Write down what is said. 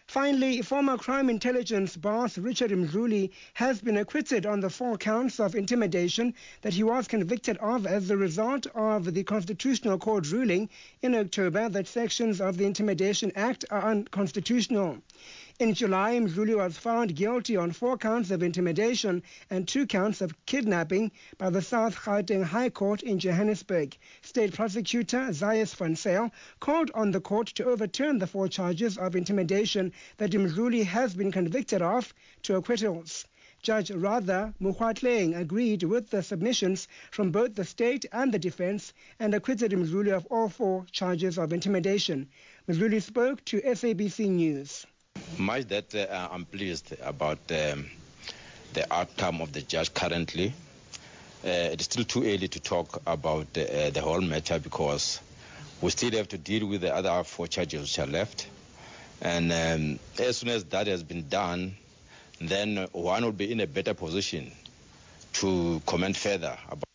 Finally, former crime intelligence boss Richard Mdluli has been acquitted on the 4 counts of intimidation that he was convicted of as a result of the Constitutional Court ruling in October that sections of the Intimidation Act are unconstitutional. In July, Mdluli was found guilty on 4 counts of intimidation and 2 counts of kidnapping by the South Gauteng High Court in Johannesburg. State Prosecutor Zayas van Zyl called on the court to overturn the 4 charges of intimidation that Mdluli has been convicted of to acquittals. Judge Radha Mukhatleng agreed with the submissions from both the state and the defense and acquitted Mdluli of all 4 charges of intimidation. Mdluli spoke to SABC News. Much that I'm pleased about the outcome of the judge currently. It's still too early to talk about the whole matter because we still have to deal with the other 4 charges which are left. And as soon as that has been done, then one will be in a better position to comment further about